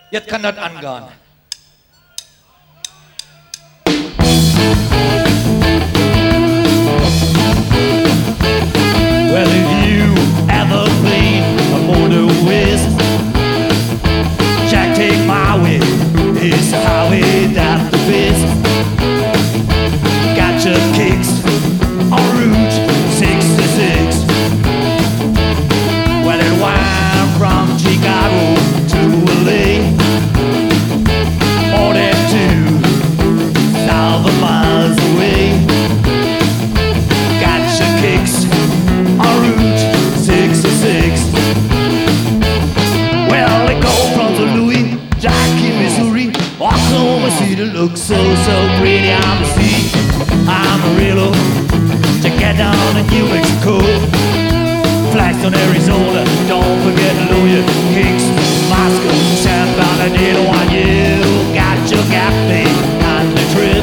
Jetzt kann das angehen. Well, if you ever played a motor whist, Jack, take my way, it's the highway that the best. Got your kicks on Route 66. Well, it wound from Chicago to LA, more than 2,000 miles away. Got your kicks on Route 66. Well, they go from St. Louis, Jack in Missouri, Oklahoma City looks so pretty on the sea. Amarillo to get down to New Mexico, Flagstone, Arizona, don't forget to know your kicks. Moscow, San Bernardino, and you got your gap thing on the trip.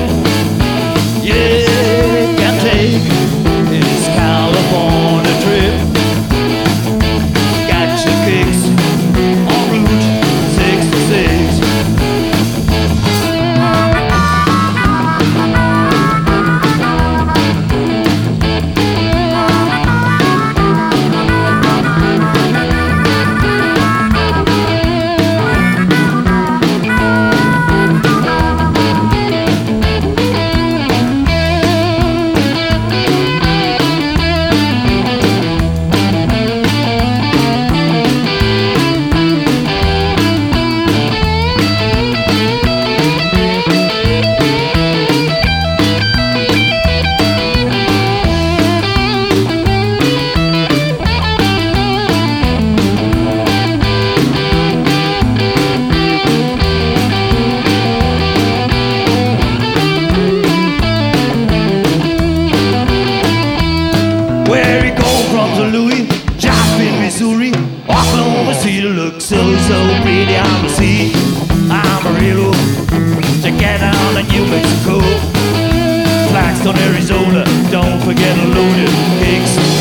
Yeah, can take this California trip. Got your kicks on Route 66. Where he go from St. Louis, Jack in Missouri, Oklahoma City looks so pretty on the sea. Amarillo to get down to New Mexico, Flagstone, Arizona, don't forget to load your kicks.